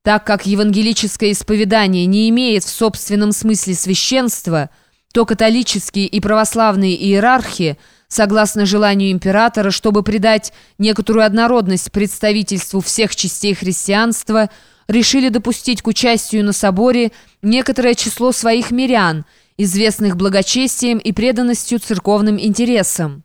Так как евангелическое исповедание не имеет в собственном смысле священства, то католические и православные иерархи, согласно желанию императора, чтобы придать некоторую однородность представительству всех частей христианства, решили допустить к участию на соборе некоторое число своих мирян, известных благочестием и преданностью церковным интересам.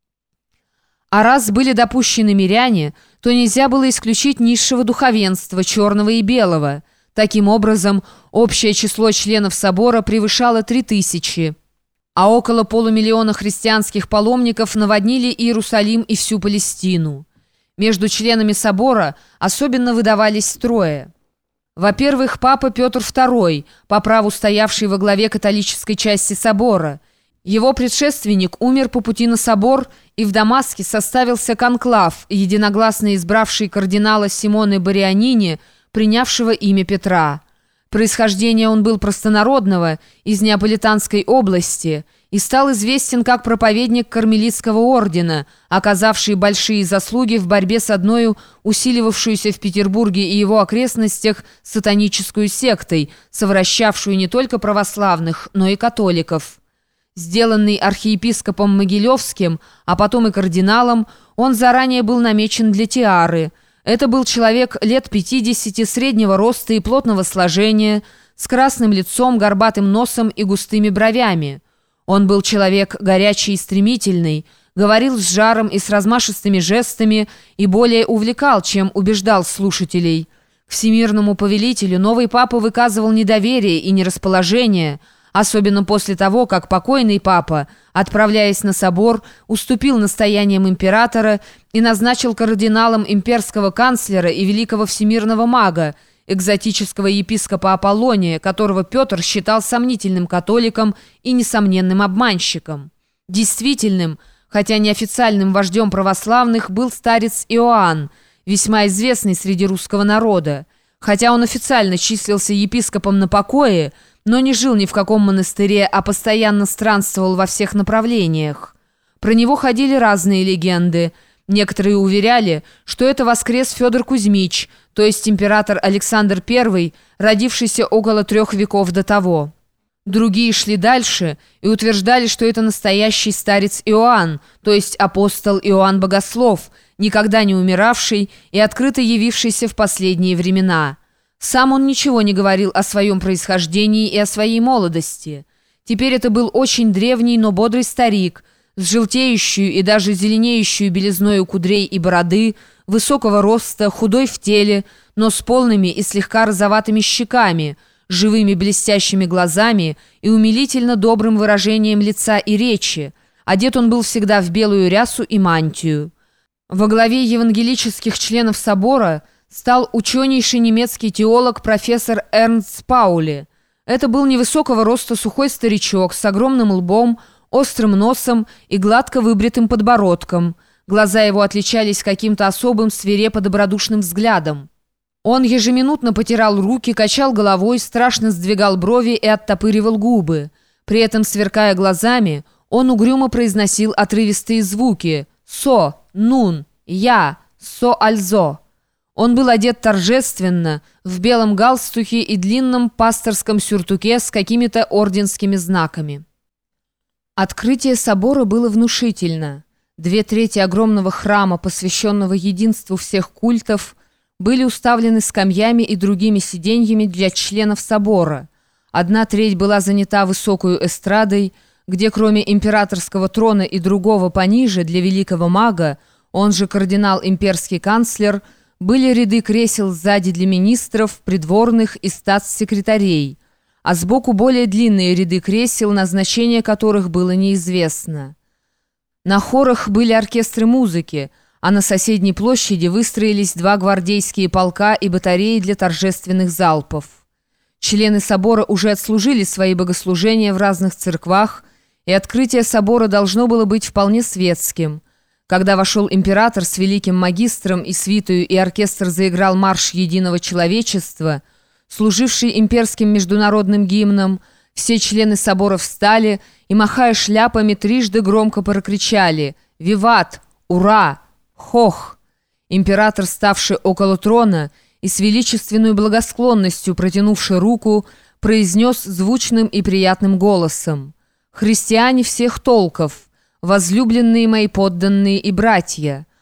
А раз были допущены миряне, то нельзя было исключить низшего духовенства, черного и белого. Таким образом, общее число членов собора превышало 3000, а около полумиллиона христианских паломников наводнили Иерусалим и всю Палестину. Между членами собора особенно выдавались трое. Во-первых, папа Петр II, по праву стоявший во главе католической части собора. Его предшественник умер по пути на собор, и в Дамаске составился конклав, единогласно избравший кардинала Симоне Барианини, принявшего имя Петра. Происхождение он был простонародного, из Неаполитанской области, и стал известен как проповедник Кармелитского ордена, оказавший большие заслуги в борьбе с одною усиливавшуюся в Петербурге и его окрестностях сатаническую сектой, совращавшую не только православных, но и католиков. Сделанный архиепископом Могилевским, а потом и кардиналом, он заранее был намечен для тиары. Это был человек лет 50, среднего роста и плотного сложения, с красным лицом, горбатым носом и густыми бровями. Он был человек горячий и стремительный, говорил с жаром и с размашистыми жестами и более увлекал, чем убеждал слушателей. К всемирному повелителю новый папа выказывал недоверие и нерасположение, особенно после того, как покойный папа, отправляясь на собор, уступил настояниям императора и назначил кардиналом имперского канцлера и великого всемирного мага, экзотического епископа Аполлония, которого Петр считал сомнительным католиком и несомненным обманщиком. Действительным, хотя неофициальным вождем православных был старец Иоанн, весьма известный среди русского народа. Хотя он официально числился епископом на покое, но не жил ни в каком монастыре, а постоянно странствовал во всех направлениях. Про него ходили разные легенды. Некоторые уверяли, что это воскрес Федор Кузьмич, то есть император Александр I, родившийся около 3 веков до того. Другие шли дальше и утверждали, что это настоящий старец Иоанн, то есть апостол Иоанн Богослов, никогда не умиравший и открыто явившийся в последние времена. Сам он ничего не говорил о своем происхождении и о своей молодости. Теперь это был очень древний, но бодрый старик, с желтеющую и даже зеленеющую белизною кудрей и бороды, высокого роста, худой в теле, но с полными и слегка розоватыми щеками, живыми блестящими глазами и умилительно добрым выражением лица и речи. Одет он был всегда в белую рясу и мантию. Во главе евангелических членов собора стал ученейший немецкий теолог профессор Эрнст Паули. Это был невысокого роста сухой старичок с огромным лбом, острым носом и гладко выбритым подбородком. Глаза его отличались каким-то особым свирепо-добродушным взглядом. Он ежеминутно потирал руки, качал головой, страшно сдвигал брови и оттопыривал губы. При этом, сверкая глазами, он угрюмо произносил отрывистые звуки «со», «нун», «я», «со», «альзо». Он был одет торжественно, в белом галстухе и длинном пасторском сюртуке с какими-то орденскими знаками. Открытие собора было внушительно. 2/3 огромного храма, посвященного единству всех культов, были уставлены скамьями и другими сиденьями для членов собора. 1/3 была занята высокую эстрадой, где кроме императорского трона и другого пониже для великого мага, он же кардинал-имперский канцлер, были ряды кресел сзади для министров, придворных и статс-секретарей, а сбоку более длинные ряды кресел, назначение которых было неизвестно. На хорах были оркестры музыки, а на соседней площади выстроились 2 гвардейские полка и батареи для торжественных залпов. Члены собора уже отслужили свои богослужения в разных церквах, и открытие собора должно было быть вполне светским. Когда вошел император с великим магистром и свитою, и оркестр заиграл марш единого человечества, служивший имперским международным гимном, все члены собора встали и, махая шляпами, трижды громко прокричали «Виват! Ура! Хох!». Император, ставший около трона, и с величественной благосклонностью, протянувши руку, произнес звучным и приятным голосом: «Христиане всех толков, возлюбленные мои подданные и братья,